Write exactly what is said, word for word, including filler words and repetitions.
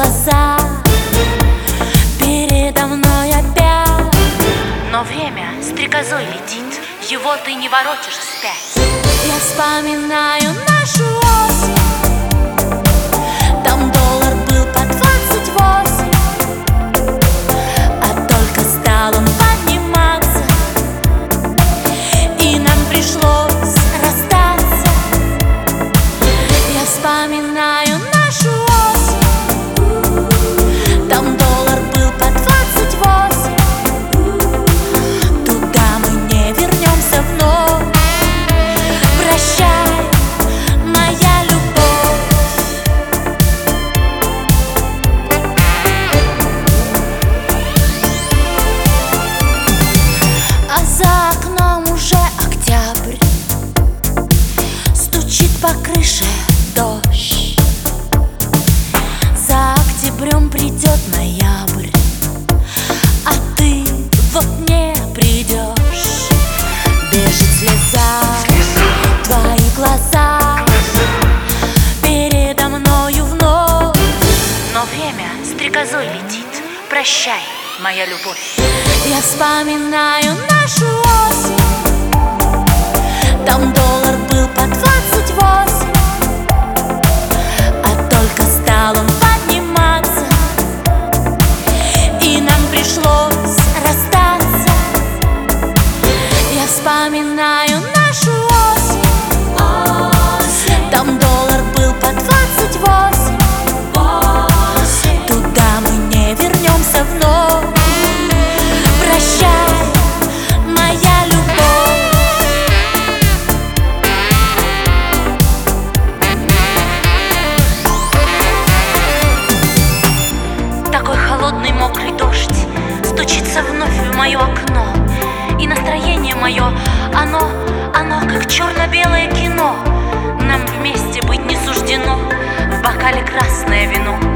глаза, передо мной опять. Но время стрекозой летит, его ты не воротишь вспять. Я вспоминаю нашу осень, там доллар был по двадцать восемь, а только стал он подниматься, и нам пришлось расстаться. Я вспоминаю нашу осень, там доллар был по двадцать восемь, туда мы не вернемся вновь. Прощай, моя любовь. А за окном уже октябрь, стучит по крыше дождь. За октябрем придет ноябрь, а ты вот не придешь. Бежит слеза, твои глаза передо мною вновь. Но время стрекозой летит, прощай, моя любовь. Я вспоминаю нашу осень, там доллар был по двадцать восемь, а только стал он подниматься, и нам пришлось расстаться. Я вспоминаю нашу осень, там доллар был по двадцать восемь, туда мы не вернемся вновь. Прощай, моя любовь. Такой холодный мокрый дождь стучится вновь в мое окно, и настроение мое, оно, оно как черно-белое кино. Нам вместе быть не суждено, в бокале красное вино.